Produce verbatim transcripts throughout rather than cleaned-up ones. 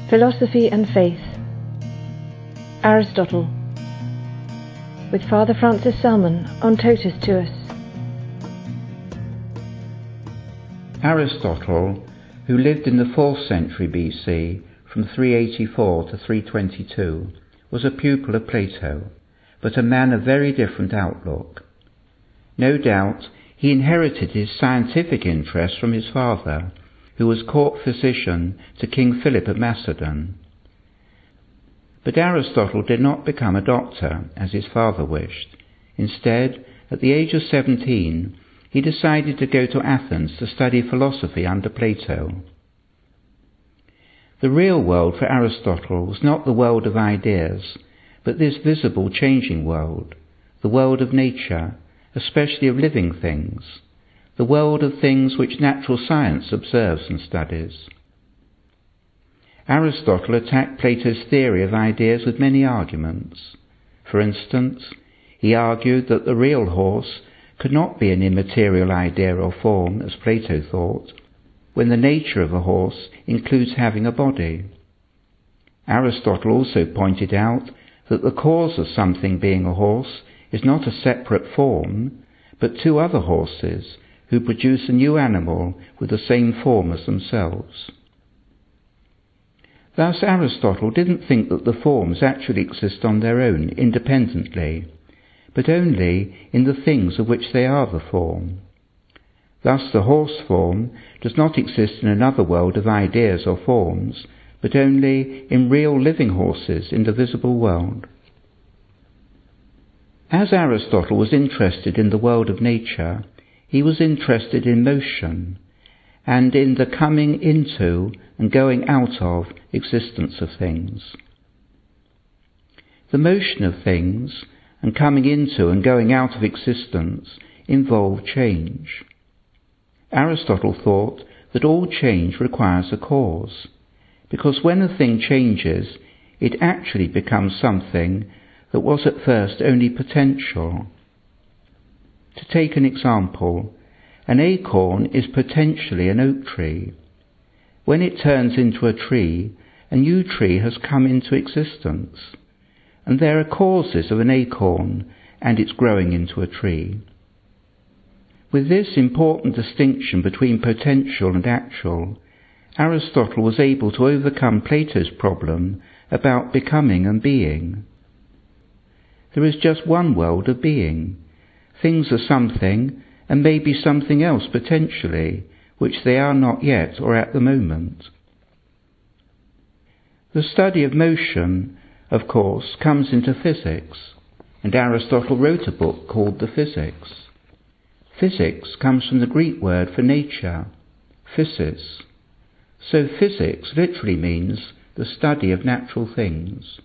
Philosophy and Faith. Aristotle, with Father Francis Salmon on Totus Tuus. Aristotle, who lived in the fourth century B C from three eighty-four to three twenty-two, was a pupil of Plato, but a man of very different outlook. No doubt he inherited his scientific interest from his father, who was court physician to King Philip of Macedon. But Aristotle did not become a doctor, as his father wished. Instead, at the age of seventeen, he decided to go to Athens to study philosophy under Plato. The real world for Aristotle was not the world of ideas, but this visible changing world, the world of nature, especially of living things, the world of things which natural science observes and studies. Aristotle attacked Plato's theory of ideas with many arguments. For instance, he argued that the real horse could not be an immaterial idea or form, as Plato thought, when the nature of a horse includes having a body. Aristotle also pointed out that the cause of something being a horse is not a separate form, but two other horses who produce a new animal with the same form as themselves. Thus Aristotle didn't think that the forms actually exist on their own independently, but only in the things of which they are the form. Thus the horse form does not exist in another world of ideas or forms, but only in real living horses in the visible world. As Aristotle was interested in the world of nature, he was interested in motion, and in the coming into and going out of existence of things. The motion of things and coming into and going out of existence involve change. Aristotle thought that all change requires a cause, because when a thing changes, it actually becomes something that was at first only potential. To take an example, an acorn is potentially an oak tree. When it turns into a tree, a new tree has come into existence, and there are causes of an acorn and its growing into a tree. With this important distinction between potential and actual, Aristotle was able to overcome Plato's problem about becoming and being. There is just one world of being. Things are something, and may be something else potentially, which they are not yet or at the moment. The study of motion, of course, comes into physics, and Aristotle wrote a book called The Physics. Physics comes from the Greek word for nature, physis. So physics literally means the study of natural things.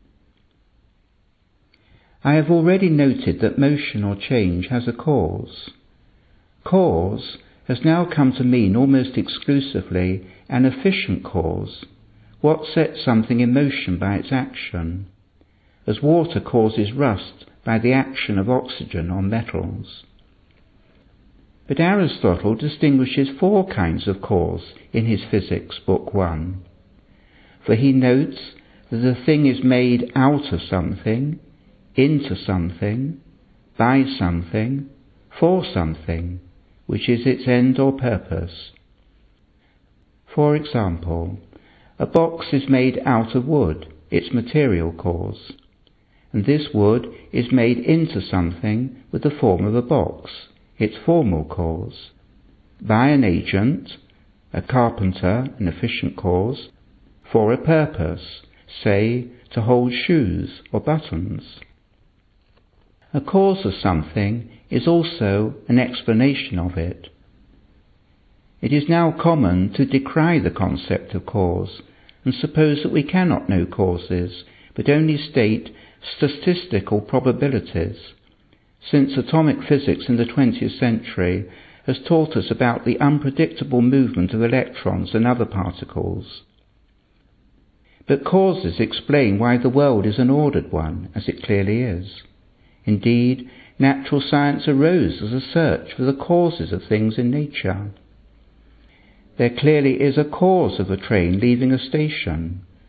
I have already noted that motion or change has a cause. Cause has now come to mean almost exclusively an efficient cause, what sets something in motion by its action, as water causes rust by the action of oxygen on metals. But Aristotle distinguishes four kinds of cause in his Physics, Book one. For he notes that a thing is made out of something, into something, by something, for something, which is its end or purpose. For example, a box is made out of wood, its material cause, and this wood is made into something with the form of a box, its formal cause, by an agent, a carpenter, an efficient cause, for a purpose, say, to hold shoes or buttons. A cause of something is also an explanation of it. It is now common to decry the concept of cause and suppose that we cannot know causes, but only state statistical probabilities, since atomic physics in the twentieth century has taught us about the unpredictable movement of electrons and other particles. But causes explain why the world is an ordered one, as it clearly is. Indeed, natural science arose as a search for the causes of things in nature. There clearly is a cause of a train leaving a station,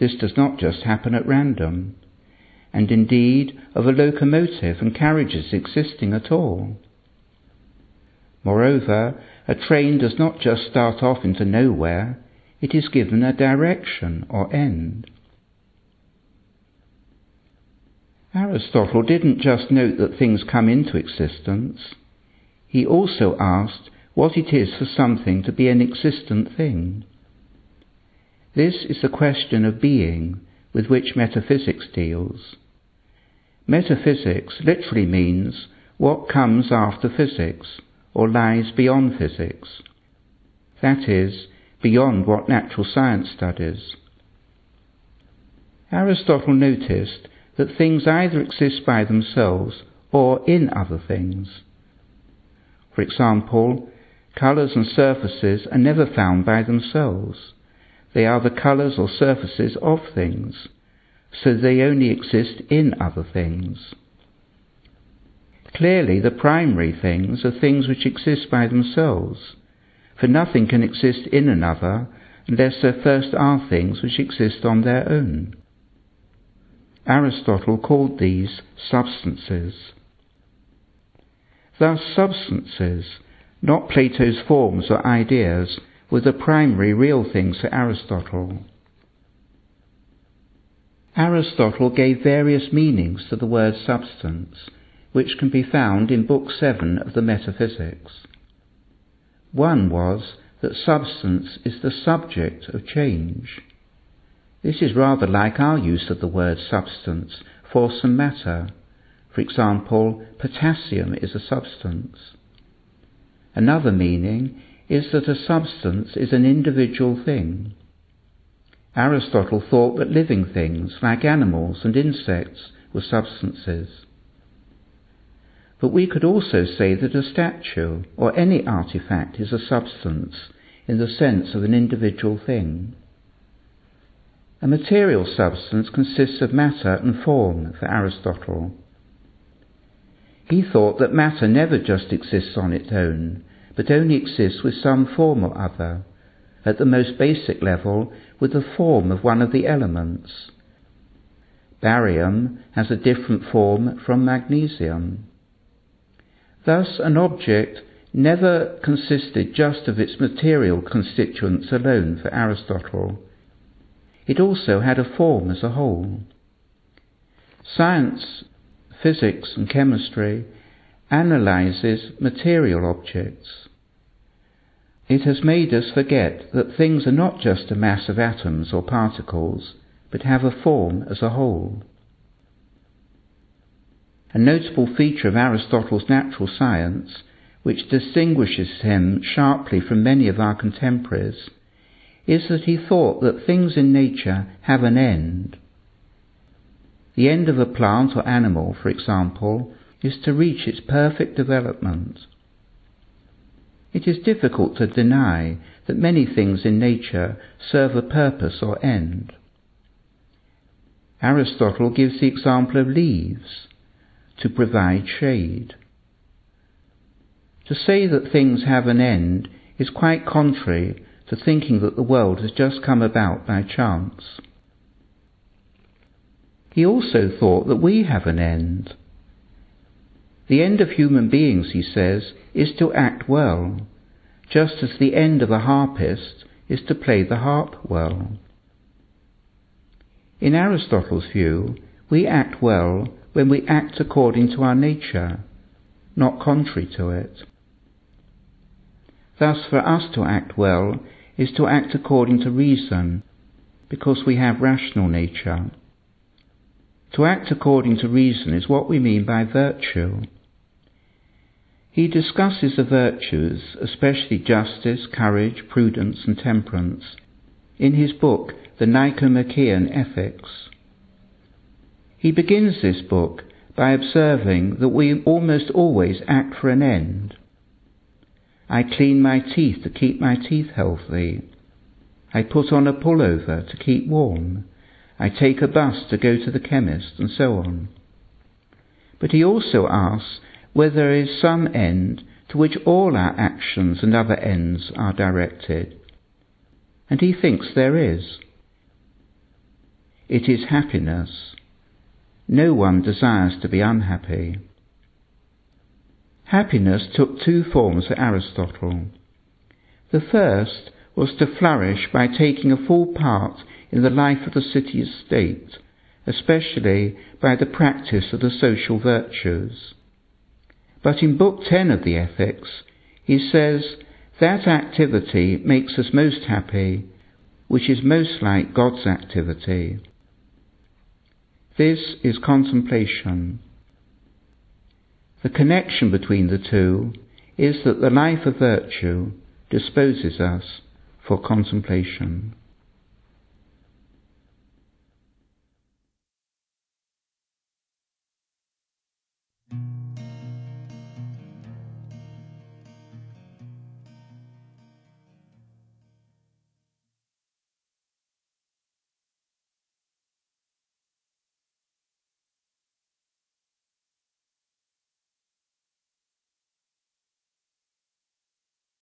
This does not just happen at random, and indeed of a locomotive and carriages existing at all. Moreover, a train does not just start off into nowhere, it is given a direction or end. Aristotle didn't just note that things come into existence, he also asked what it is for something to be an existent thing. This is the question of being with which metaphysics deals. Metaphysics literally means what comes after physics, or lies beyond physics. That is, beyond what natural science studies. Aristotle noticed that things either exist by themselves or in other things. For example, colours and surfaces are never found by themselves. They are the colours or surfaces of things, so they only exist in other things. Clearly, the primary things are things which exist by themselves, for nothing can exist in another unless there first are things which exist on their own. Aristotle called these substances. Thus, substances, not Plato's forms or ideas, were the primary real things for Aristotle. Aristotle gave various meanings to the word substance, which can be found in Book seven of the Metaphysics. One was that substance is the subject of change. This is rather like our use of the word substance for some matter. For example, potassium is a substance. Another meaning is that a substance is an individual thing. Aristotle thought that living things, like animals and insects, were substances. But we could also say that a statue or any artifact is a substance in the sense of an individual thing. A material substance consists of matter and form for Aristotle. He thought that matter never just exists on its own, but only exists with some form or other, at the most basic level with the form of one of the elements. Barium has a different form from magnesium. Thus, an object never consisted just of its material constituents alone for Aristotle. It also had a form as a whole. Science, physics and chemistry analyzes material objects. It has made us forget that things are not just a mass of atoms or particles, but have a form as a whole. A notable feature of Aristotle's natural science, which distinguishes him sharply from many of our contemporaries, is that he thought that things in nature have an end. The end of a plant or animal, for example, is to reach its perfect development. It is difficult to deny that many things in nature serve a purpose or end. Aristotle gives the example of leaves, to provide shade. To say that things have an end is quite contrary to thinking that the world has just come about by chance. He also thought that we have an end. The end of human beings, he says, is to act well, just as the end of a harpist is to play the harp well. In Aristotle's view, we act well when we act according to our nature, not contrary to it. Thus, for us to act well is to act according to reason, because we have rational nature. To act according to reason is what we mean by virtue. He discusses the virtues, especially justice, courage, prudence and temperance, in his book, The Nicomachean Ethics. He begins this book by observing that we almost always act for an end. I clean my teeth to keep my teeth healthy. I put on a pullover to keep warm. I take a bus to go to the chemist, and so on. But he also asks whether there is some end to which all our actions and other ends are directed. And he thinks there is. it is happiness. No one desires to be unhappy. Happiness took two forms for Aristotle. The first was to flourish by taking a full part in the life of the city-state, especially by the practice of the social virtues. But in Book ten of the Ethics, he says that activity makes us most happy, which is most like God's activity. This is contemplation. The connection between the two is that the life of virtue disposes us for contemplation.